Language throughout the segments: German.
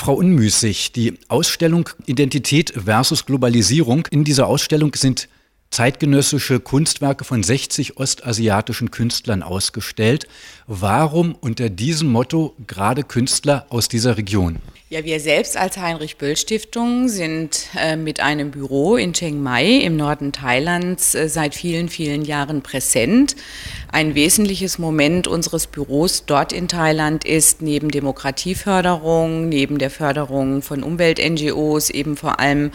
Frau Unmüßig, die Ausstellung Identität versus Globalisierung. In dieser Ausstellung sind zeitgenössische Kunstwerke von 60 ostasiatischen Künstlern ausgestellt. Warum unter diesem Motto gerade Künstler aus dieser Region? Ja, wir selbst als Heinrich-Böll-Stiftung sind mit einem Büro in Chiang Mai im Norden Thailands seit vielen, vielen Jahren präsent. Ein wesentliches Moment unseres Büros dort in Thailand ist neben Demokratieförderung, neben der Förderung von Umwelt-NGOs eben vor allem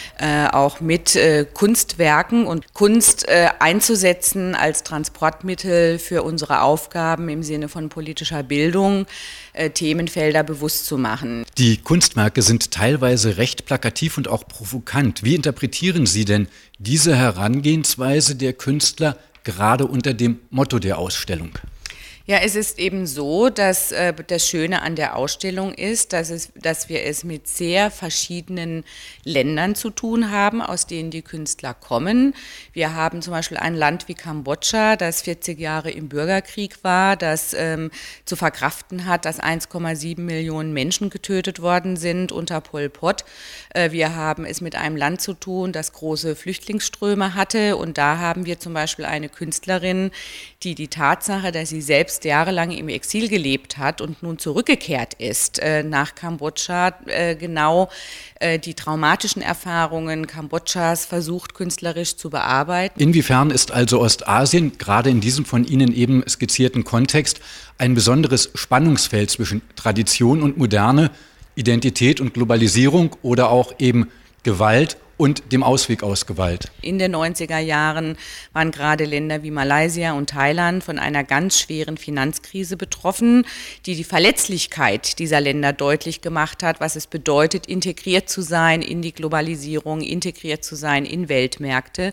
auch mit Kunstwerken und Kunst einzusetzen als Transportmittel für unsere Aufgaben im Sinne von politischer Bildung, Themenfelder bewusst zu machen. Die Kunstwerke sind teilweise recht plakativ und auch provokant. Wie interpretieren Sie denn diese Herangehensweise der Künstler gerade unter dem Motto der Ausstellung? Ja, es ist eben so, dass das Schöne an der Ausstellung ist, dass wir es mit sehr verschiedenen Ländern zu tun haben, aus denen die Künstler kommen. Wir haben zum Beispiel ein Land wie Kambodscha, das 40 Jahre im Bürgerkrieg war, das zu verkraften hat, dass 1,7 Millionen Menschen getötet worden sind unter Pol Pot. Wir haben es mit einem Land zu tun, das große Flüchtlingsströme hatte, und da haben wir zum Beispiel eine Künstlerin, die Tatsache, dass sie selbst jahrelang im Exil gelebt hat und nun zurückgekehrt ist nach Kambodscha, genau die traumatischen Erfahrungen Kambodschas versucht künstlerisch zu bearbeiten. Inwiefern ist also Ostasien, gerade in diesem von Ihnen eben skizzierten Kontext, ein besonderes Spannungsfeld zwischen Tradition und Moderne, Identität und Globalisierung oder auch eben Gewalt und dem Ausweg aus Gewalt? In den 90er Jahren waren gerade Länder wie Malaysia und Thailand von einer ganz schweren Finanzkrise betroffen, die Verletzlichkeit dieser Länder deutlich gemacht hat, was es bedeutet, integriert zu sein in die Globalisierung, integriert zu sein in Weltmärkte.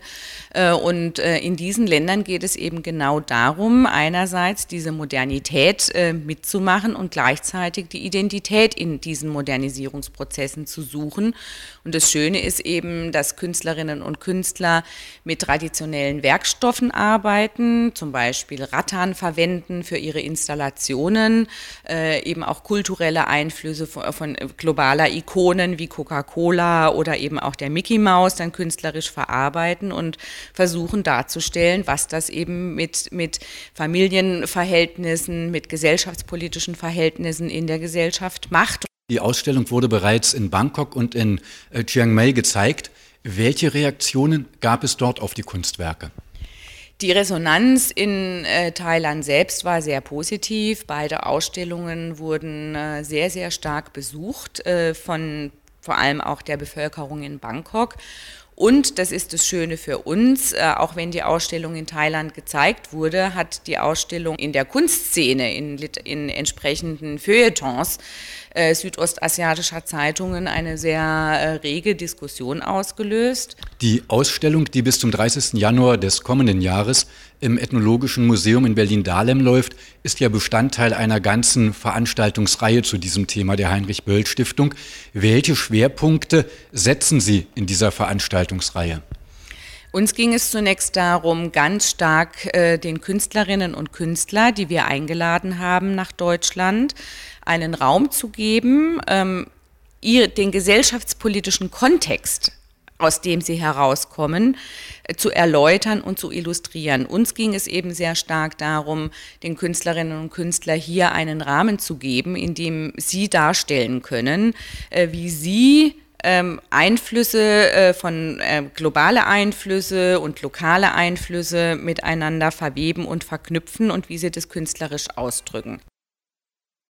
Und in diesen Ländern geht es eben genau darum, einerseits diese Modernität mitzumachen und gleichzeitig die Identität in diesen Modernisierungsprozessen zu suchen. Und das Schöne ist eben, dass Künstlerinnen und Künstler mit traditionellen Werkstoffen arbeiten, zum Beispiel Rattan verwenden für ihre Installationen, eben auch kulturelle Einflüsse von globaler Ikonen wie Coca-Cola oder eben auch der Mickey Mouse dann künstlerisch verarbeiten und versuchen darzustellen, was das eben mit Familienverhältnissen, mit gesellschaftspolitischen Verhältnissen in der Gesellschaft macht. Die Ausstellung wurde bereits in Bangkok und in Chiang Mai gezeigt. Welche Reaktionen gab es dort auf die Kunstwerke? Die Resonanz in Thailand selbst war sehr positiv. Beide Ausstellungen wurden sehr, sehr stark besucht, von vor allem auch der Bevölkerung in Bangkok. Und das ist das Schöne für uns, auch wenn die Ausstellung in Thailand gezeigt wurde, hat die Ausstellung in der Kunstszene, in entsprechenden Feuilletons südostasiatischer Zeitungen eine sehr rege Diskussion ausgelöst. Die Ausstellung, die bis zum 30. Januar des kommenden Jahres im Ethnologischen Museum in Berlin-Dahlem läuft, ist ja Bestandteil einer ganzen Veranstaltungsreihe zu diesem Thema der Heinrich-Böll-Stiftung. Welche Schwerpunkte setzen Sie in dieser Veranstaltungsreihe? Uns ging es zunächst darum, ganz stark den Künstlerinnen und Künstlern, die wir eingeladen haben nach Deutschland, einen Raum zu geben, den gesellschaftspolitischen Kontext, aus dem sie herauskommen, zu erläutern und zu illustrieren. Uns ging es eben sehr stark darum, den Künstlerinnen und Künstlern hier einen Rahmen zu geben, in dem sie darstellen können, wie sie Einflüsse globale Einflüsse und lokale Einflüsse miteinander verweben und verknüpfen und wie sie das künstlerisch ausdrücken.